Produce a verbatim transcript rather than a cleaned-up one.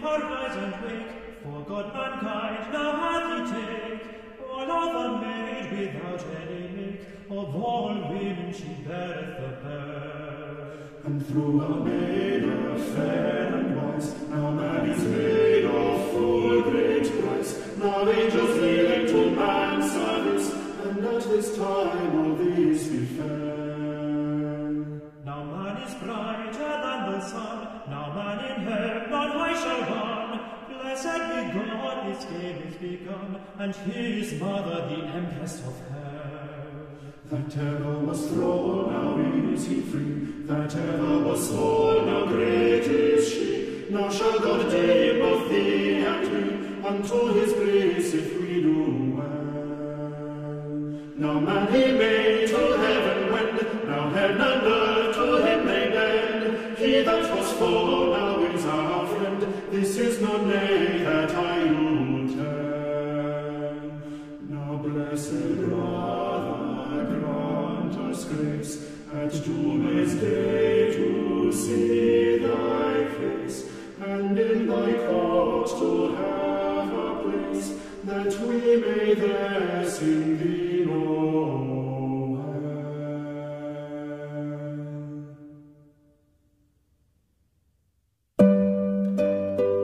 arise and wake, for God mankind now hath he take. All of the maid without any make, of all women she beareth the best. And through a maiden fair and wise, now man is made of full great price, now angels kneeling to man's service, and at this time all these be fair. Now man is brighter than the sun, now man in heaven on high shall run. Blessed be God, his game is begun, and his mother the Empress of Hell. That ever was thrall, now is he free, that ever was small, now great is she. Now shall God deem both thee and me, unto his grace if we do well. Now man he made to heaven wend, now heaven and earth to him they bend. He that was foe now is our friend, this is no nay that I will tell. Now blessed brother, grant us grace, at doom's day to see thy face, and in thy court to have a place, that we may there sing thee no